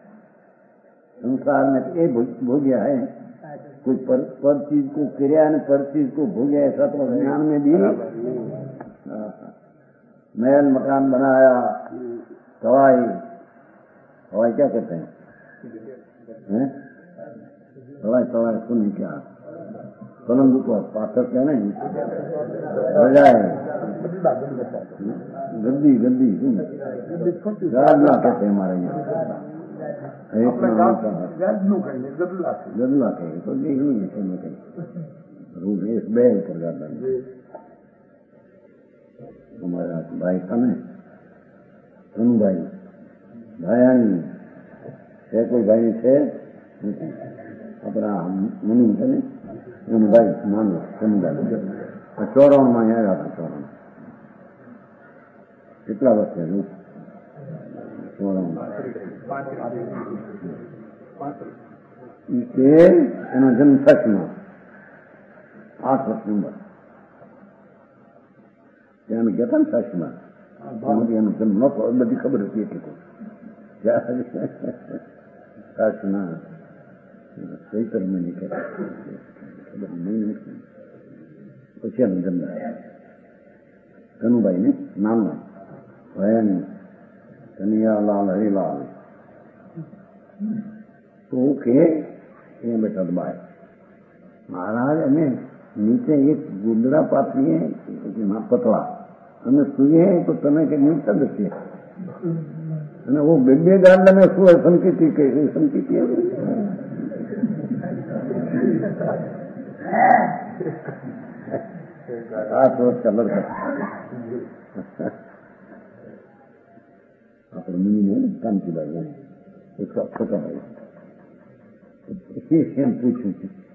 संसार में ये भोग्या है, कोई पर चीज को क्रिया ने पर चीज को भोग्या, ऐसा तो ज्ञान में भी। महल मकान बनाया, हवाई हवाई क्या कहते हैं? हवाई सवाई सुने क्या पलंग को पाथर क्या नहीं बजाए, गद्दी गद्दी गादला कहते हैं हमारे यहाँ। गदला कहे तो देख नहीं कहीं रूप एक बैग कर जाता है। हमारा भाई था ना कनु भाई भायाणी है, कोई भाई थे अपना मनु थे भाई मान लो कनु भाई चौरावन में आया था। चौरावन कितना वर्ष है? એનો જન્મ કચ્છમાં 8 વર્ષ ઉંમર ત્યાં ગયા હતા ને કચ્છમાં, એનો જન્મ નતો, બધી ખબર હતી એટલી કચ્છના ચૈતર મહિને ખબર મહિને પછી એનો જન્મ કનુભાઈ ને નામના ભયાની कन्हैयालाल हरिलाल तो के बेटा बाय महाराज अने नीचे एक गुंदड़ा पात्री है पतला अने सुए तो तने के नीचे दसे अने वो बेबे गांड में सुए संकीति कही संकीति 8 वर्ष का लड़का अपने मिनी में कांति भाई उसका छोटा भाई पूछू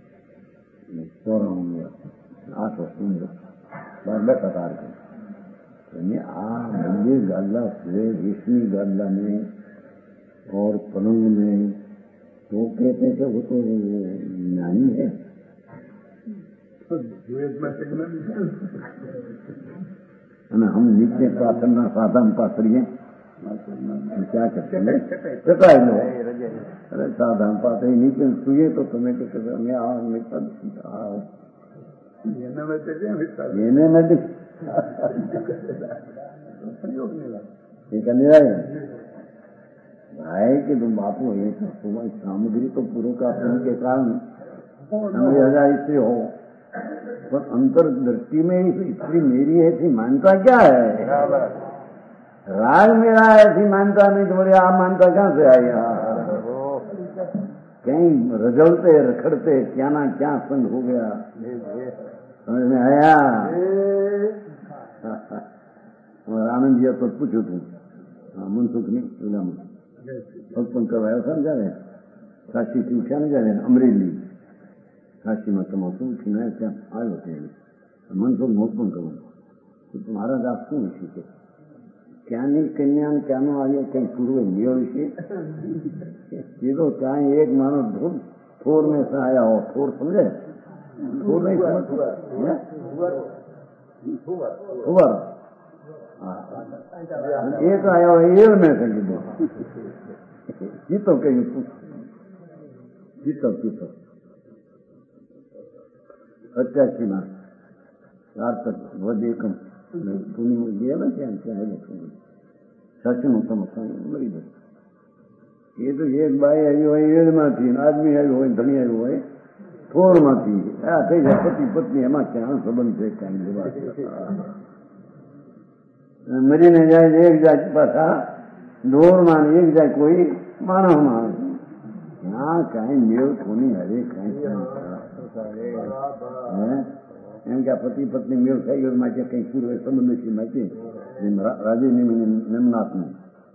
8 वर्ष उम्र बैठा था आ मंदिर गाला से रेशमी गाला में और पलंग में तो कहते हैं कि वो तो ज्ञानी है। हम नीचे प्रार्थना साधन पात्रिये क्या करते हैं चटाई लो, अरे साधारण पाते नीचे सुए तो तुम्हें तो भाई कि तुम बापू ये तुम्हारी सामग्री तो पूर्व का के कारण स्त्री हो, पर अंतर दृष्टि में स्त्री मेरी ऐसी मान्यता क्या है? राग मेरा ऐसी मानता नहीं तो बोले आप मानता कहाँ से आई? कहीं रजलते रखड़ते क्या ना क्या संग हो गया, समझ में आया? आनंद जी तो पूछो तुम मनसुख नहीं भक्तन करवाया समझा रहे काशी की उठा नहीं जा रहे अमरेली काशी में तमाशू उठीना क्या आए होते हैं मनसुख मोहन करूँ तो तुम्हारा रात क्यों सीखे ક્યાંની કન્યા ક્યાંનો આવ્યો કઈ પૂર્વે નિયો વિશે સીધો ત્યાં એક માણસ થોર में से आया हो, थोर समझे? थोर नहीं समझ एक आया हो एल में से कीधो जीतो कहीं जीतो 85 में सार्थक વધે એકમ पुण्य गया ना क्या क्या है સચનું સમર્થન મળી જાય. એ તો એક બાઈ આવી હોય એમાંથી, આદમી આવ્યું હોય, ધણી આવ્યું હોય થોડમાંથી, આ થઈ જાય પતિ પત્ની, એમાં ક્યાં સંબંધ છે? કાંઈ જવા મરીને જાય એક જાય પાછા ઢોરમાં, એક જાય કોઈ માણસમાં. હા, કાંઈ મેળ કોની હરે કાંઈ એમ કે આ પતિ પત્ની મેળ થઈ ગયો માટે કઈ પૂર્વ સંબંધ નથી માહિતી રાજી નિમનાથને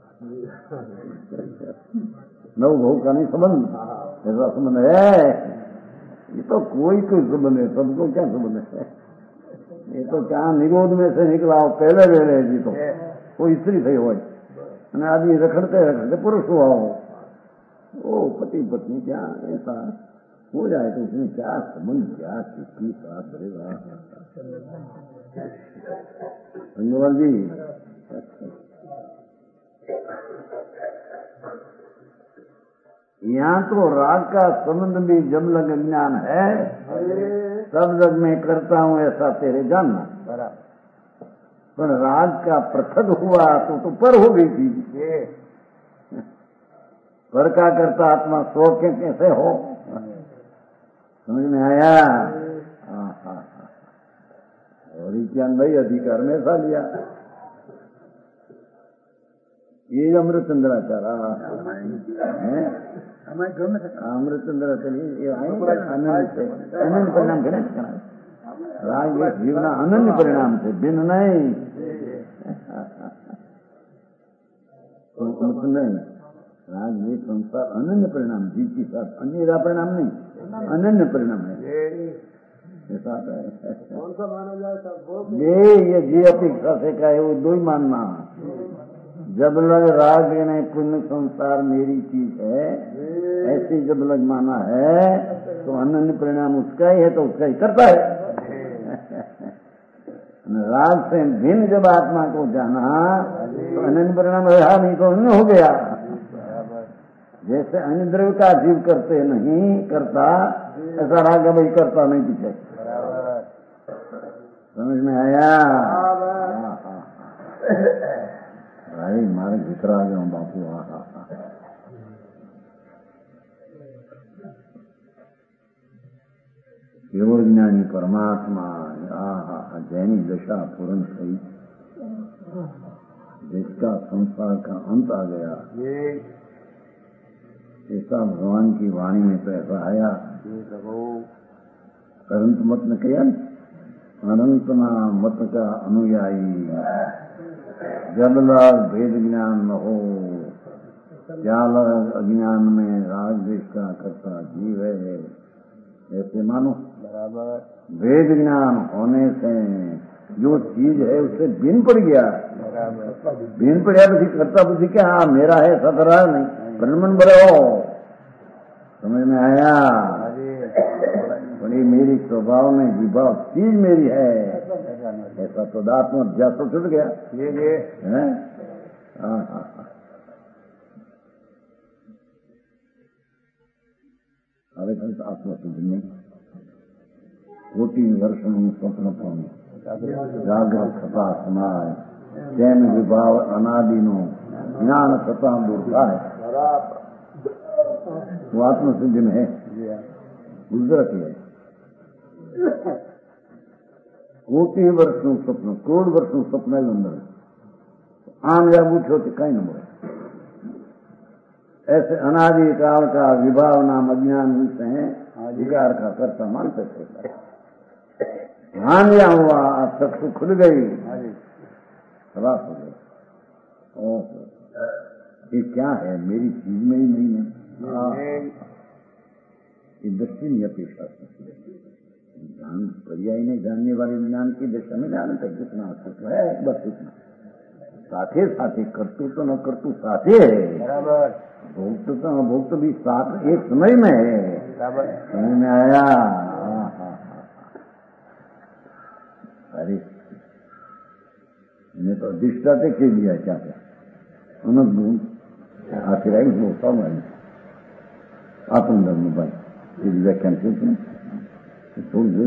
નવ ભાવ का नहीं संबंध, ऐसा संबंध है ये तो कोई संबंध है, सबको क्या संबंध है? ये तो क्या निरोध में से निकला हो पहले वेले जी तो कोई स्त्री थी हो અને આદમી રખડते रखड़ते पुरुष हुआ हो, ओ पति पत्नी क्या ऐसा हो जाए तो उसमें क्या संबंध, क्या किसकी साथ रहेगा? धन्यवाद जी. यहाँ तो राग का संबंध भी जब लग ज्ञान है, सब जग में करता हूँ ऐसा तेरे जानना. पर राग का पृथक हुआ तो पर हो गई थी. पर का करता आत्मा सो के कैसे हो? समझ में आया? और ज्ञान भाई अधिकार में ऐसा लिया. ये अमृतचंद्राचार अमृतचंद्राचार्य अनन्य परिणाम है ना. राग ये जीवना अनन्य परिणाम से भिन्न नहीं. नहीं, राग ये संसार अनन्य परिणाम, जीव के साथ अन्य परिणाम नहीं, अनन्य परिणाम है. ऐसा है. कौन सा माना जाए साहब? ये जी अपेक्षा से कहे वो दो ही मानना. जब लग राग नहीं पुण्य संसार मेरी चीज है, ऐसी जब लग माना है तो अनन्य परिणाम उसका ही है, तो उसका ही करता है. राग से भिन्न जब आत्मा को जाना तो अनन्य परिणाम रहा नहीं तो अन्य हो गया. जैसे अन्य द्रव्य का जीव करते नहीं करता, ऐसा राग भाई करता नहीं पीछे. समझ में आया? भाई मारे भीतर आ गया हूँ बापू. केवल ज्ञानी परमात्मा जैनी दशा पूर्ण थी, जिसका संसार का अंत आ गया, ऐसा भगवान की वाणी में तो ऐसा आया. अनंत मत ने कहा, अनंतना मत का अनुयायी जब लाग भेद ज्ञान न हो, क्या लग अज्ञान में राग द्वेष का करता जीव है. ऐसे मानो बराबर भेद ज्ञान होने से जो चीज है उससे भिन्न पड़ गया. भिन्न पड़ा પછી करता बुद्धि क्या मेरा है सतरा नहीं ब्रह्मन बड़ो. समझ में आया? बड़ी मेरी स्वभाव में विभाव चीज मेरी है, ऐसा तो दात्म अध्यास तो छूट गया. है હવે આત્મશુદ્ધિ નહીં. કોટી વર્ષનું સ્વપ્ન પણ જાગ્રત થતા સમાય, તેમ વિભાવ અનાદિનું જ્ઞાન થતા દૂર થાય. वो आत्मसिद्धि में है, गुजरत है. कोटि वर्षનું સ્વપ્ન, કરોડ વર્ષનું સ્વપ્ન અંદર आम या पूछो तो कहीं न बोले. ऐसे अनादि काल का विभाव नाम अज्ञान से विकार का कर्ता मानते थे. ध्यान दिया हुआ चक्षु खुल गई, खलास हो गई. ये क्या है? मेरी चीज में ही नहीं है. ये दृष्टि नहीं अपेक्षा ज्ञान पर्याय नहीं जानने वाले ज्ञान की दशा में जानते कितना अस्तित्व है, बस इतना. साथे साथे करतु तो न करतु साथे है, भोक्त तो अभोक्त भी साथ एक समय में है. समझ में आया? अरे मैंने तो अधिष्ठाते के लिया क्या क्या उन्होंने आखिर आई होता हूँ आत्मधर्म भाई ये व्याख्यान छोड़ दो.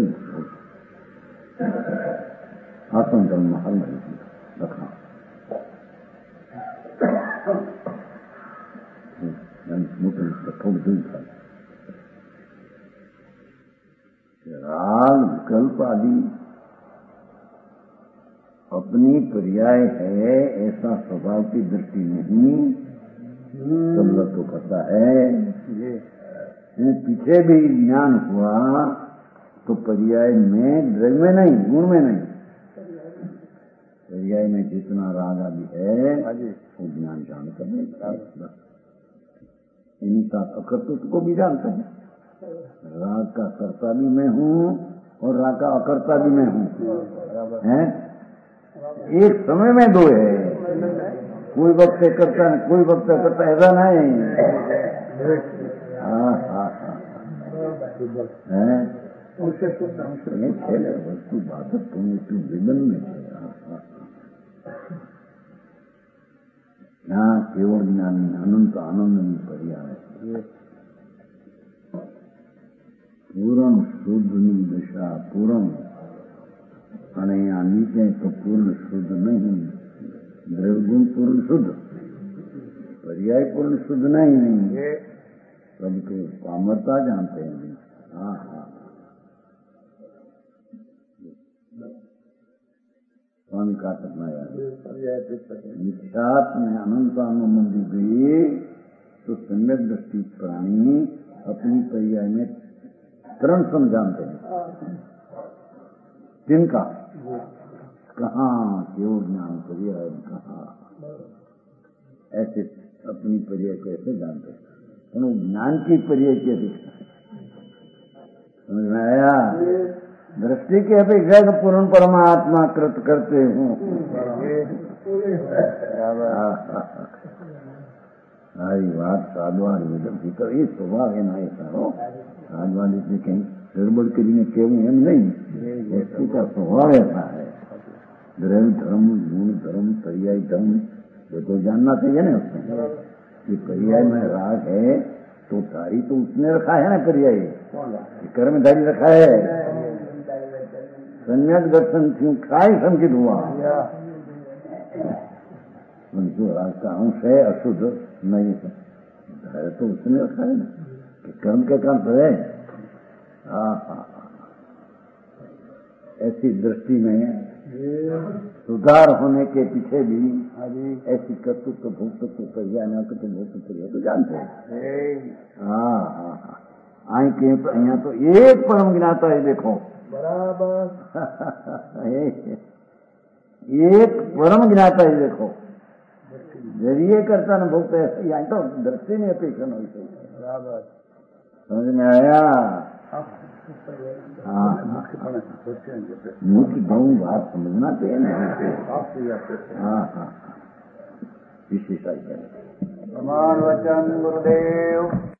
आत्मधर्म हल नहीं रखना. मुझे थोड़ी दूर था। राग विकल्प आदि अपनी पर्याय है ऐसा स्वभाव की दृष्टि नहीं, सब लोग को पता है। पीछे भी ज्ञान हुआ तो पर्याय में द्रव्य में नहीं, गुण में नहीं, पर्याय में जितना राग आदि है वो ज्ञान जानते हैं। इन्हीं का अकर्तृत्व को भी जानते हैं। राग का कर्ता भी मैं हूँ और राग का अकर्ता भी मैं हूँ, हैं? एक समय में दो है, कोई वक्त करता है कोई वक्त करता, ऐसा नहीं है। वस्तु बाधक पुण्य विदन में यहाँ केवल ज्ञानी अनंत आनंद में पर्याय पूर्ण शुद्ध दिशा पूर्ण અને यहाँ नीचे तो पूर्ण शुद्ध नहीं, द्रव्यगुण पूर्ण शुद्ध, पर्याय पूर्ण शुद्ध नहीं, सब तो पामरता जानते हैं। हाँ हाँ कौन का सकना यार निख्यात में अनंत आनंद गई तो सम्यक दृष्टि प्राणी अपनी पर्याय में तुरंत समझाते हैं। जिनका कहाँ क्यों ज्ञान पर्याय कहाँ ऐसे अपनी पर्याय को ऐसे जानते हैं। ज्ञान की पर्याय कैसे समझ में आया? दृष्टि की अपेक्षा तो पूर्ण परमात्मा कृत करते हूँ। सारी बात साधवान भीतर ये स्वभाव है ना, ऐसा हो साधवान इसमें कहीं गड़बड़ करीने केवल एम नहीं, व्यक्ति का स्वभाव ऐसा है। द्रव्य धर्म गुण धर्म पर्याय धर्म ये तो जानना चाहिए ना उसमें कि पर्याय में राग है तो धारी तो उसने रखा है ना, पर्याय कर्मधारी रखा है। सम्यक दर्शन क्यों काय संकित हुआ, उनको राग का अंश है अशुद्ध नहीं है तो उसने रखा है ना कि कर्म के कारण है। ऐसी दृष्टि में सुधार होने के पीछे भी ऐसी कर्तृत्व भोक्तृत्व पर्याय न कर्तृत्व भोक्तृत्व पर्याय तो जानते हैं। आई के तो यहाँ तो एक परम ज्ञाता है, देखो बराबर एक परम ज्ञाता है, देखो जरिए करता न भोगता ऐसे यहाँ तो दृष्टि नहीं अपेक्षा नहीं होती। बराबर समझ में आया? मुख्य बहु बात समझना चाहिए ना। हाँ विशेषाई प्रमाण वचन गुरुदेव।